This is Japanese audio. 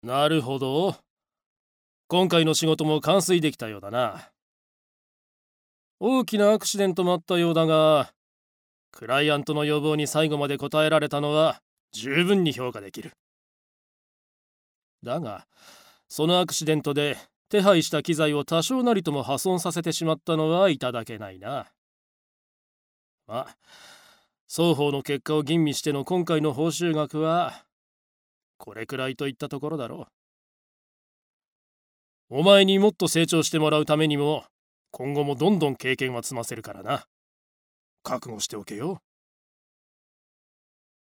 なるほど。今回の仕事も完遂できたようだな。大きなアクシデントもあったようだが、クライアントの要望に最後まで応えられたのは十分に評価できる。だが、そのアクシデントで手配した機材を多少なりとも破損させてしまったのはいただけないな。まあ、双方の結果を吟味しての今回の報酬額はこれくらいといったところだろう。お前にもっと成長してもらうためにも今後もどんどん経験は積ませるからな。覚悟しておけよ。